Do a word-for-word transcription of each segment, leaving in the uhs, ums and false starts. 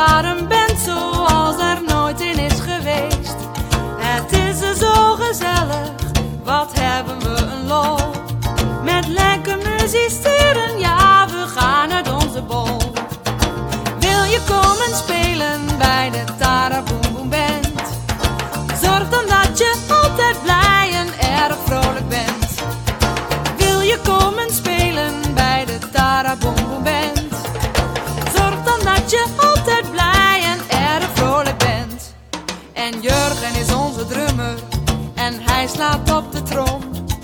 maar een band zoals er nooit in is geweest. Het is er zo gezellig, wat hebben we een lol. Met lekker musiceren, ja, we gaan uit onze bol. Wil je komen spelen bij de Tara Boom Boom Band? Zorg dan dat je altijd blij en erg vrolijk bent. Wil je komen spelen bij de Tara Boom Boom Band? Zorg dan dat je altijd blij en erg vrolijk bent. En Jurgen is onze drummer en hij slaat op de trom.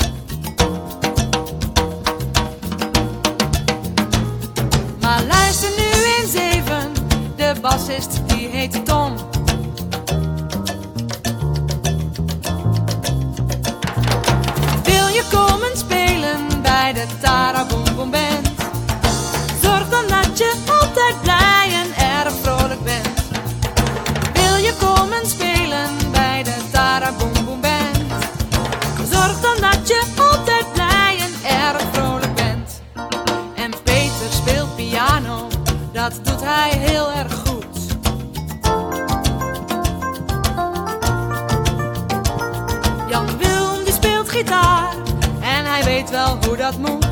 Maar luister nu eens even, de bassist die heet Tom. Wil je komen spelen bij de Tara Boom Boom Band? Zorg dan dat je altijd blij en erg vrolijk bent. Wil je komen spelen bij de Tara Boom Boom Band? Zorg dan dat je altijd blij en erg vrolijk bent. En Peter speelt piano, dat doet hij heel erg goed. Jan Wilm die speelt gitaar en hij weet wel hoe dat moet.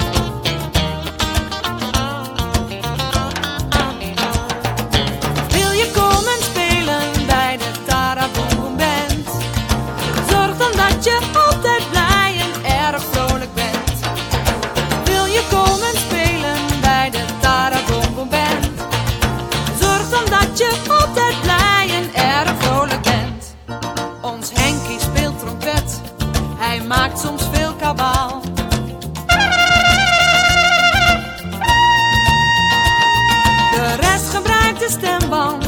Wil je komen spelen bij de Tara Boom Boom Band? Zorg dan dat je altijd blij en erg vrolijk bent. Wil je komen spelen bij de Tara Boom Boom Band? Zorg dan dat je altijd blij en erg vrolijk bent. Ons Henkie speelt trompet, hij maakt soms veel kabaal. De rest gebruikt de stemband